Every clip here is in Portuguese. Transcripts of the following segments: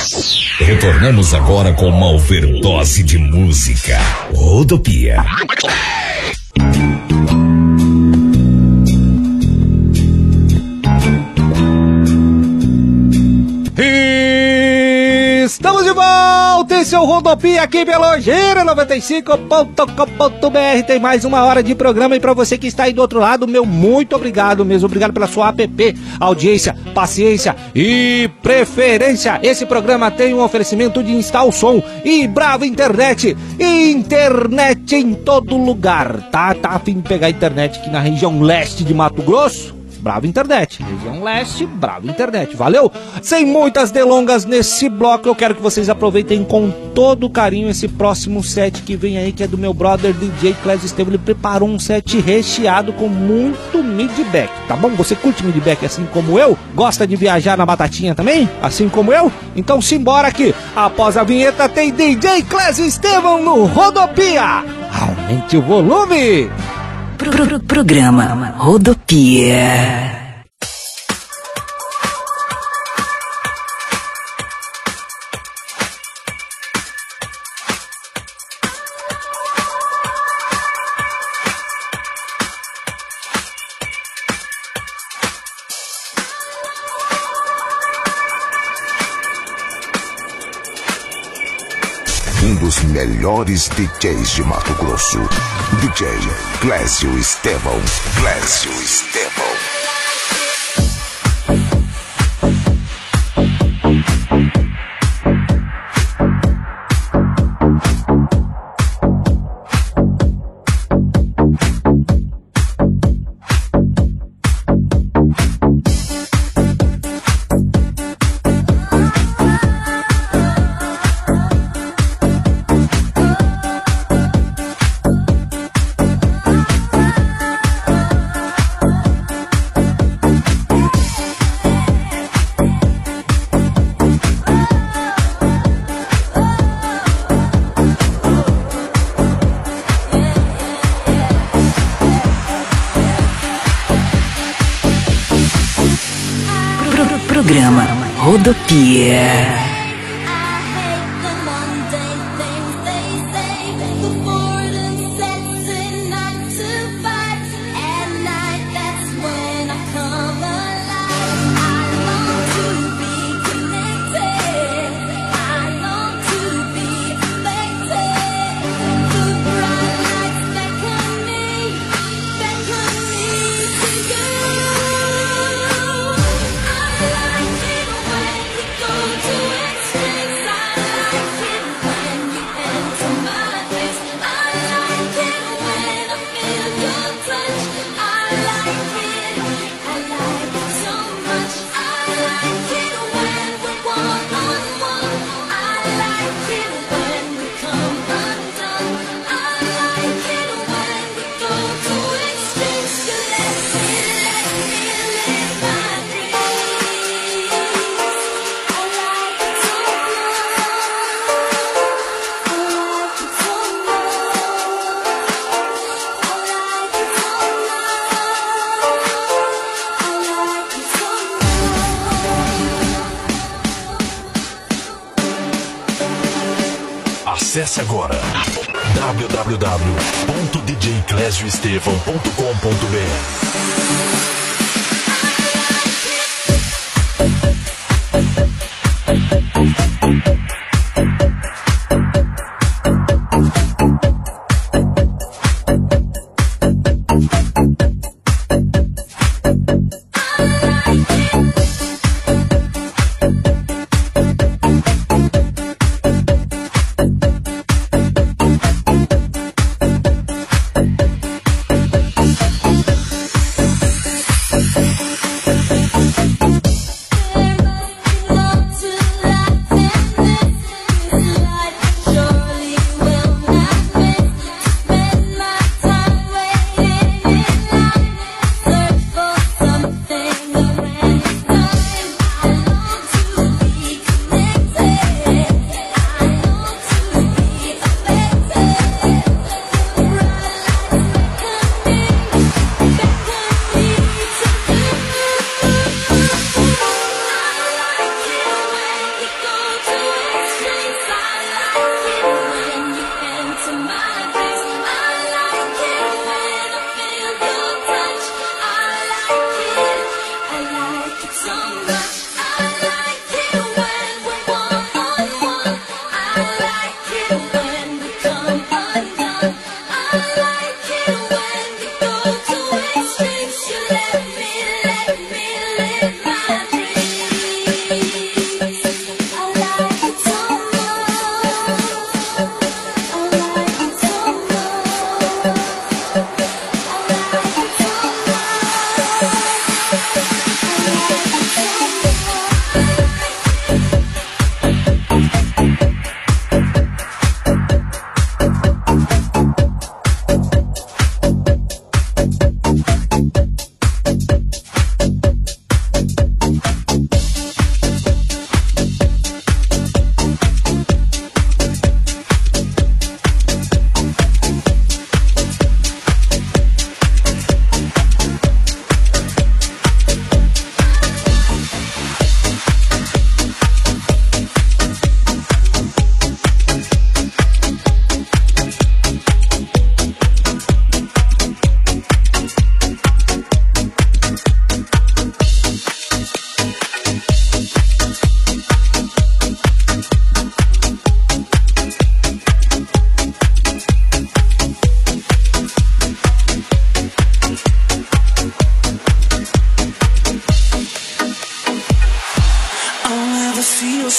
Retornamos agora com uma overdose de música. Rodopia. Estamos de volta, esse é o Rodopia aqui pelo Gira95.com.br. Tem mais uma hora de programa e pra você que está aí do outro lado, meu muito obrigado mesmo. Obrigado pela sua app, audiência, paciência e preferência. Esse programa tem um oferecimento de Install Som e Brava Internet. Internet em todo lugar. Tá a fim de pegar internet aqui na região leste de Mato Grosso? Brava Internet, região leste, Brava Internet, valeu? Sem muitas delongas nesse bloco, eu quero que vocês aproveitem com todo carinho esse próximo set que vem aí, que é do meu brother DJ Clésio Estevam. Ele preparou um set recheado com muito midback, tá bom? Você curte midback assim como eu? Gosta de viajar na batatinha também? Assim como eu? Então simbora aqui, após a vinheta tem DJ Clésio Estevam no Rodopia. Aumente o volume! Programa Rodopia. Um dos melhores DJs de Mato Grosso, DJ Clésio Estevam. Clésio Estevam. Programa Rodopia. Acesse agora www.djclesioestevam.com.br.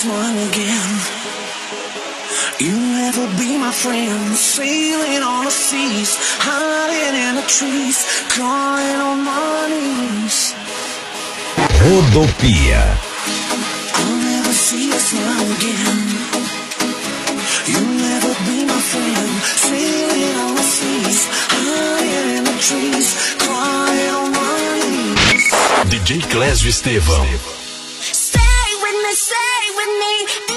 smile again. You'll never be my friend. Sailing on the seas, hiding in the trees, crying on my knees. Rodopia. I'll never see you smile again. You'll never be my friend. Sailing on the seas, hiding in the trees, crying on my knees. DJ Clésio Estevão. Stay with me, stay with me.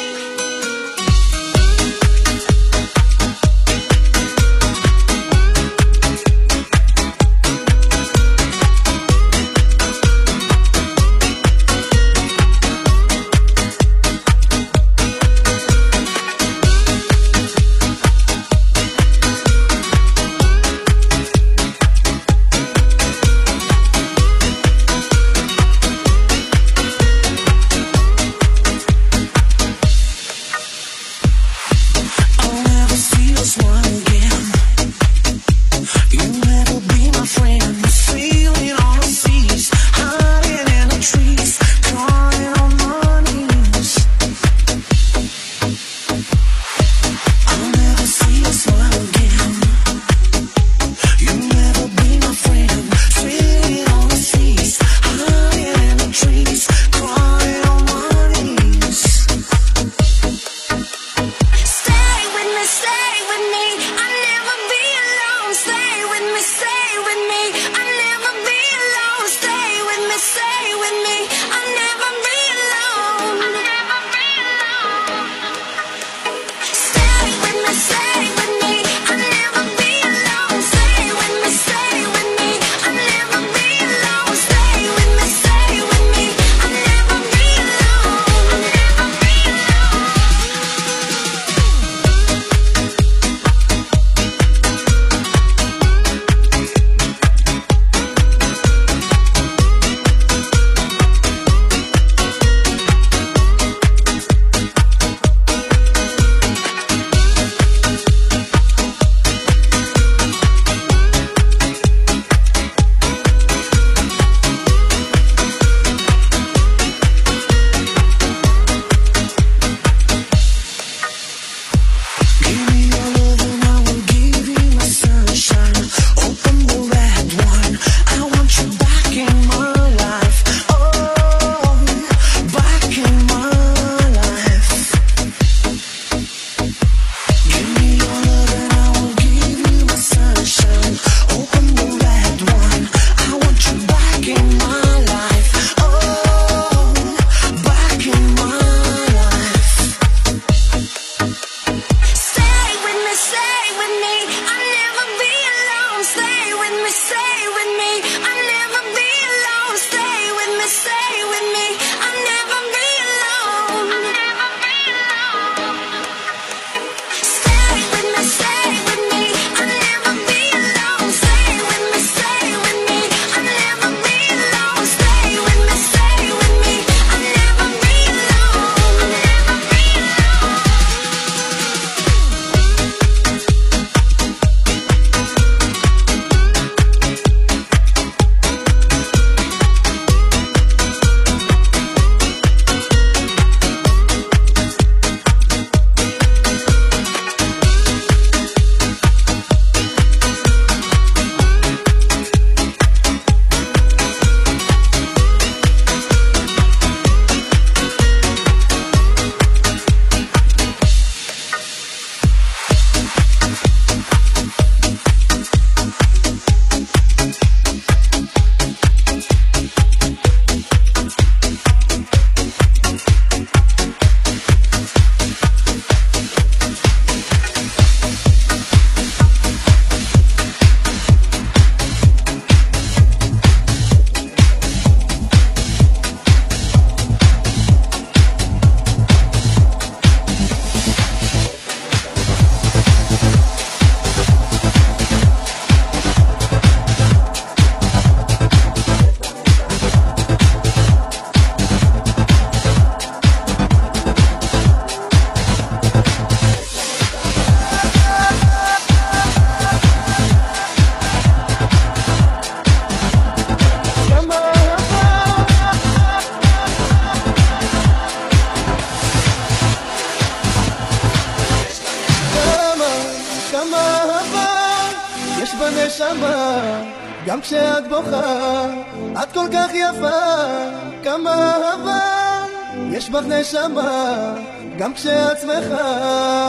בנשמה, גם כשאת בוכה, את כל כך יפה, כמה אהבה יש בך נשמה, גם כשאת שמחה.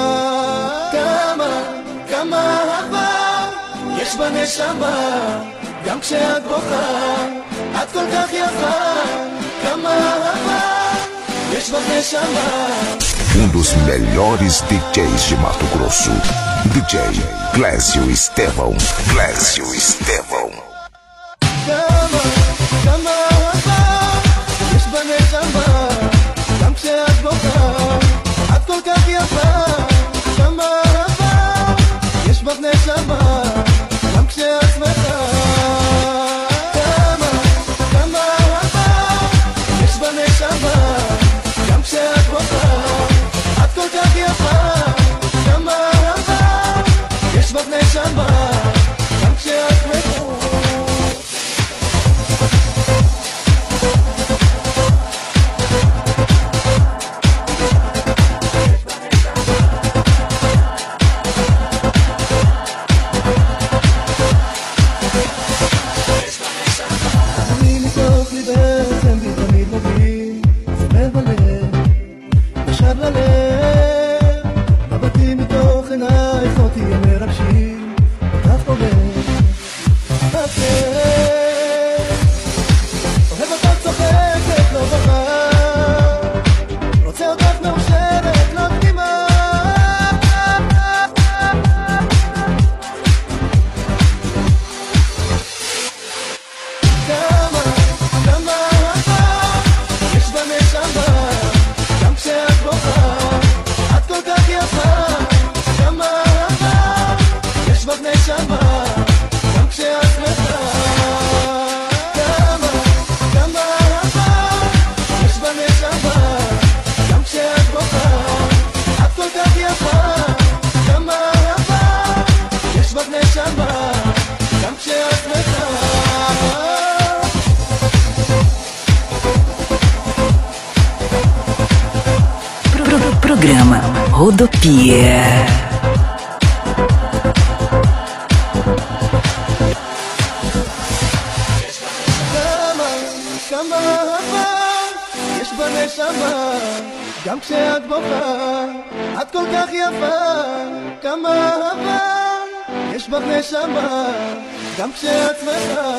כמה אהבה יש בנשמה, גם כשאת בוכה, את כל כך יפה, כמה אהבה יש בך נשמה. Dos melhores DJs de Mato Grosso, DJ Clésio Estevão. Clésio Estevão. כמה אהבה יש בנשמה, גם כשאת בוכה, את כל כך יפה, כמה אהבה יש בך נשמה, גם כשאת שמחה. כמה אהבה יש בנשמה, גם כשאת בוכה, את כל כך יפה, כמה אהבה יש בך נשמה, גם כשאת שמחה. Programa Rodopia. כמה אהבה יש בנשמה, גם כשאת בוכה, את כל כך יפה, כמה אהבה יש בך נשמה, גם כשאת שמחה.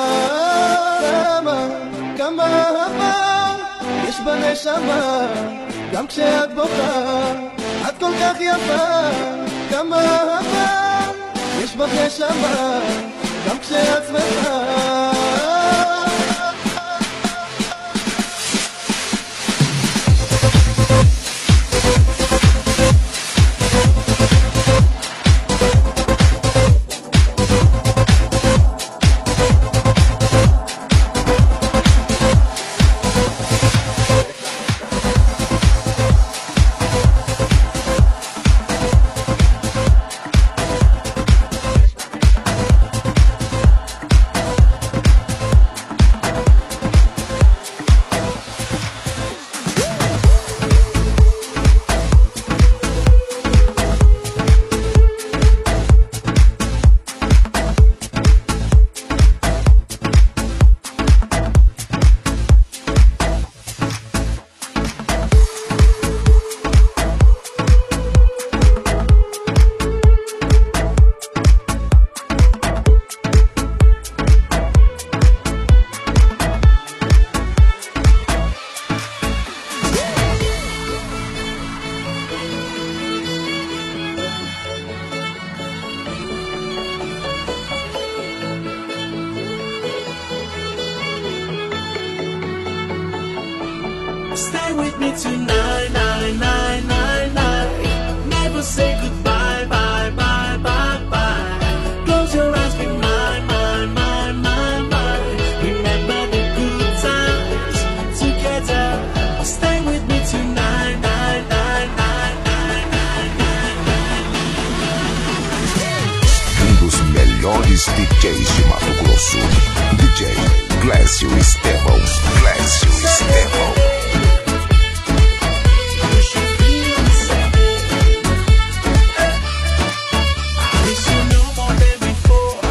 כמה אהבה יש בנשמה, גם כשאת בוכה, את כל כך יפה, כמה אהבה יש בך נשמה, גם כשאת שמחה. Stay with me tonight, night, night, night, night. Never say goodbye, bye, bye, bye, bye. Close your eyes, be mine, mine, mine, mine, mine. Remember the good times together. Stay with me tonight, night, night, night, night, night, night. Dos melhores DJs de Mato Grosso, DJ Clésio Estevão. Clésio Estevão. I wish you knew more than before.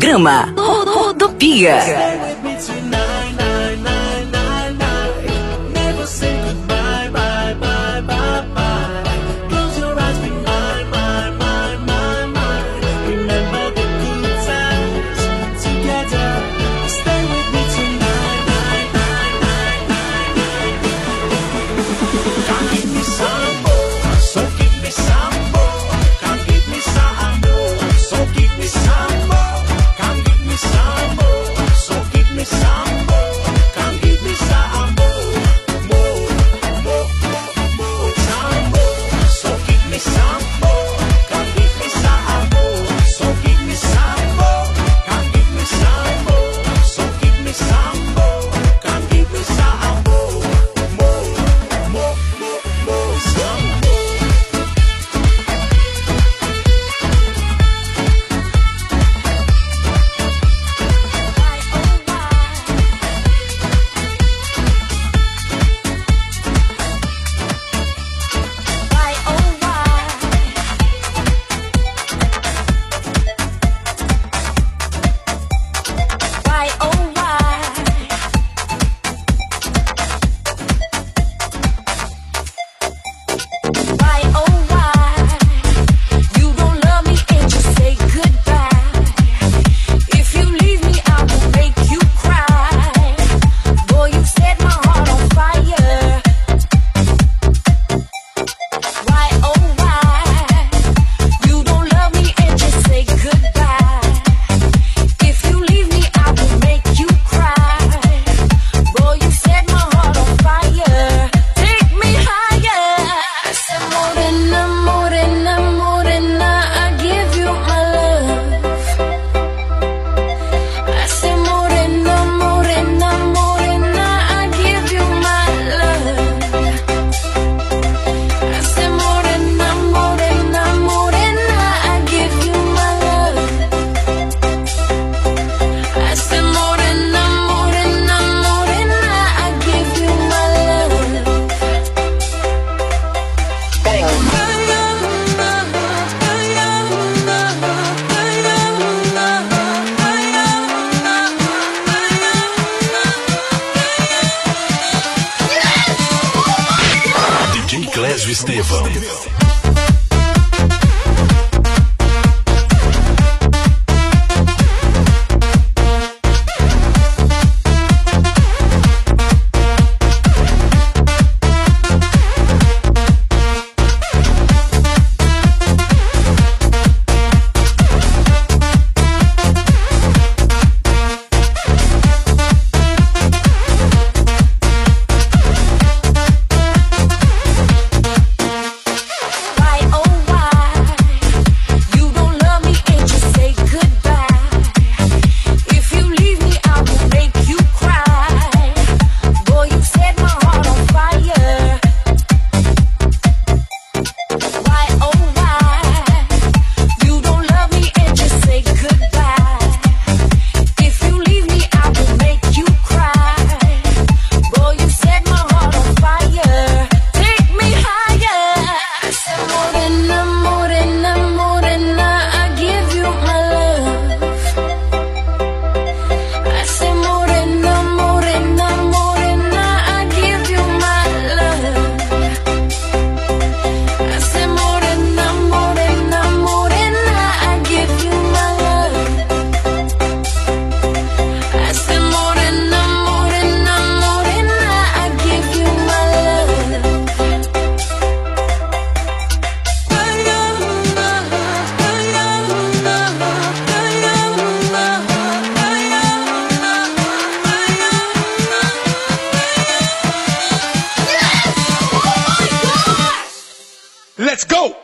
Programa Rodopia. Estevão. Let's go!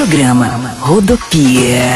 Programa Rodopia.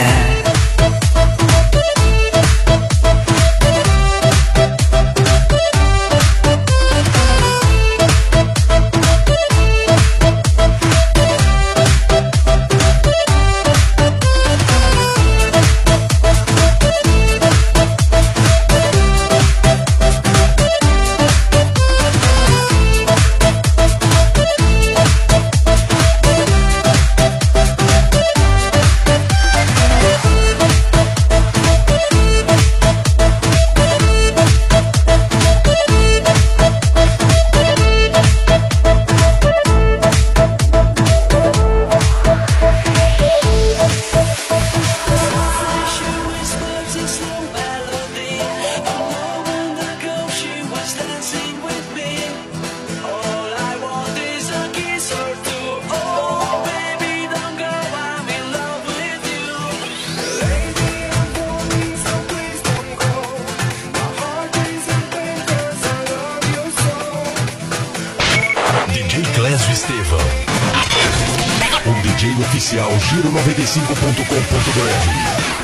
O DJ oficial Giro95.com.br.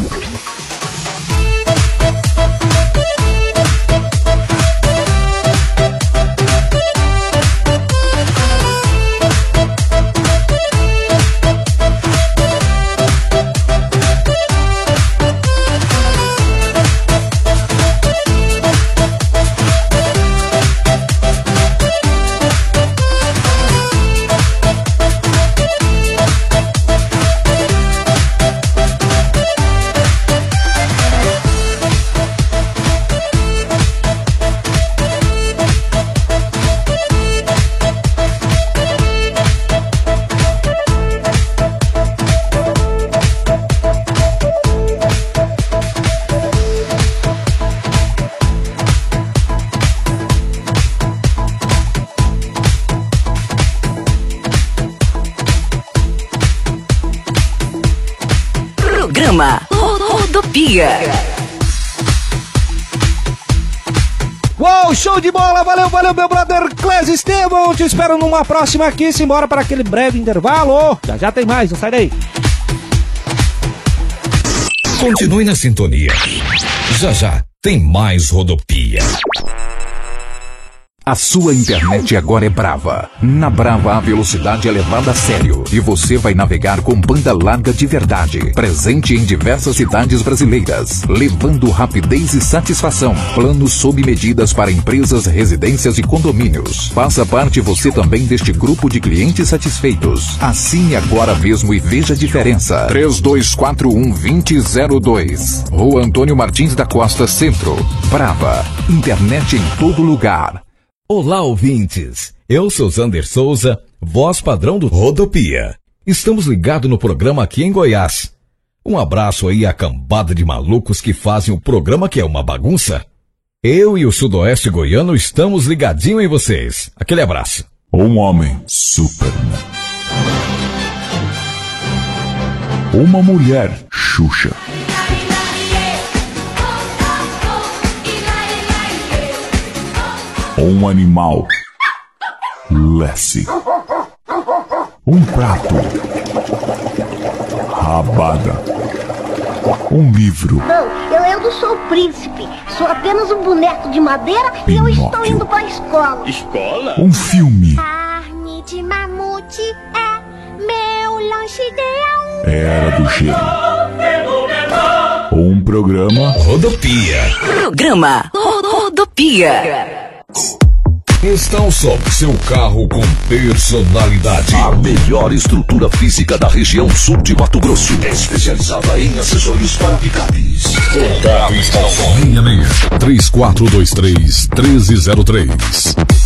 Programa Rodopia. Uou, show de bola, valeu, meu brother Clésio Estevão. Te espero numa próxima aqui, simbora para aquele breve intervalo. Já tem mais, não sai daí. Continue na sintonia. Já tem mais Rodopia. A sua internet agora é Brava. Na Brava a velocidade é levada a sério e você vai navegar com banda larga de verdade. Presente em diversas cidades brasileiras, levando rapidez e satisfação. Planos sob medidas para empresas, residências e condomínios. Faça parte você também deste grupo de clientes satisfeitos. Assine agora mesmo e veja a diferença. 3241-2002. Rua Antônio Martins da Costa, Centro. Brava. Internet em todo lugar. Olá, ouvintes. Eu sou Zander Souza, voz padrão do Rodopia. Estamos ligados no programa aqui em Goiás. Um abraço aí à cambada de malucos que fazem o programa que é uma bagunça. Eu e o Sudoeste Goiano estamos ligadinho em vocês. Aquele abraço. Um homem, Superman. Uma mulher, Xuxa. Um animal, Lassie. Um prato, Rabada. Um livro, Não, eu não sou o príncipe. Sou apenas um boneco de madeira e eu estou indo para a escola. um filme, Carne de mamute é meu lanche ideal. Era do Gelo. Um programa, Rodopia. Programa Rodopia. Instale seu carro com personalidade. A melhor estrutura física da região sul de Mato Grosso. Especializada em acessórios para picapes. Contato instalação 3423-1303.